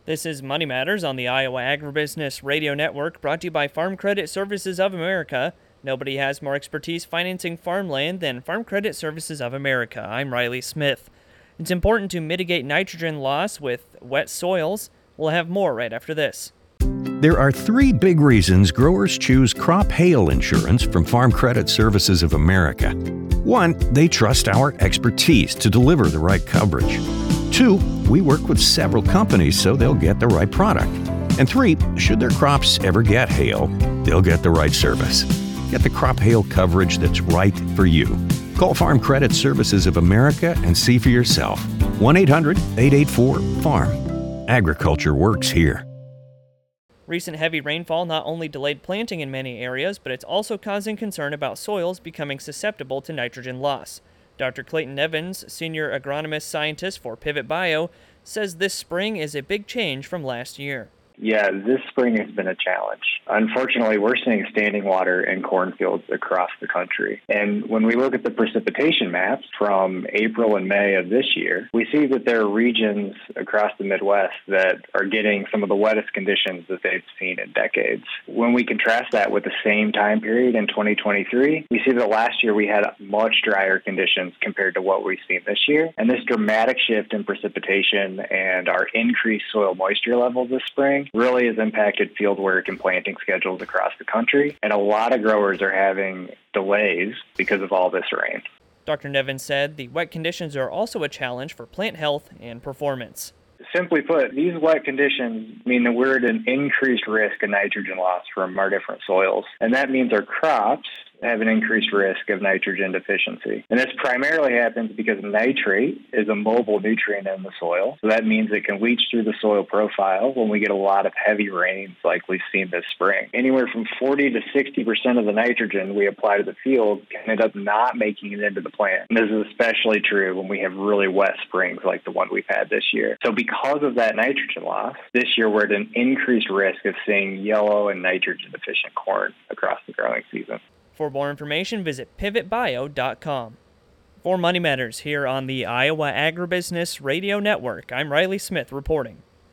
This is Money Matters on the Iowa Agribusiness Radio Network, brought to you by Farm Credit Services of America. Nobody has more expertise financing farmland than Farm Credit Services of America. I'm Riley Smith. It's important to mitigate nitrogen loss with wet soils. We'll have more right after this. There are three big reasons growers choose crop hail insurance from Farm Credit Services of America. One, they trust our expertise to deliver the right coverage. Two, we work with several companies so they'll get the right product. And three, should their crops ever get hail, they'll get the right service. Get the crop hail coverage that's right for you. Call Farm Credit Services of America and see for yourself. 1-800-884-FARM. Agriculture works here. Recent heavy rainfall not only delayed planting in many areas, but it's also causing concern about soils becoming susceptible to nitrogen loss. Dr. Clayton Evans, senior agronomist scientist for Pivot Bio, says this spring is a big change from last year. Yeah, this spring has been a challenge. Unfortunately, we're seeing standing water in cornfields across the country. And when we look at the precipitation maps from April and May of this year, we see that there are regions across the Midwest that are getting some of the wettest conditions that they've seen in decades. When we contrast that with the same time period in 2023, we see that last year we had much drier conditions compared to what we've seen this year. And this dramatic shift in precipitation and our increased soil moisture levels this spring really has impacted field work and planting schedules across the country, and a lot of growers are having delays because of all this rain. Dr. Nevin said the wet conditions are also a challenge for plant health and performance. Simply put, these wet conditions mean that we're at an increased risk of nitrogen loss from our different soils, and that means our crops have an increased risk of nitrogen deficiency. And this primarily happens because nitrate is a mobile nutrient in the soil, so that means it can leach through the soil profile when we get a lot of heavy rains like we've seen this spring. Anywhere from 40 to 60% of the nitrogen we apply to the field can end up not making it into the plant. And this is especially true when we have really wet springs like the one we've had this year. So because of that nitrogen loss, this year we're at an increased risk of seeing yellow and nitrogen deficient corn across the growing season. For more information, visit pivotbio.com. For Money Matters here on the Iowa Agribusiness Radio Network, I'm Riley Smith reporting.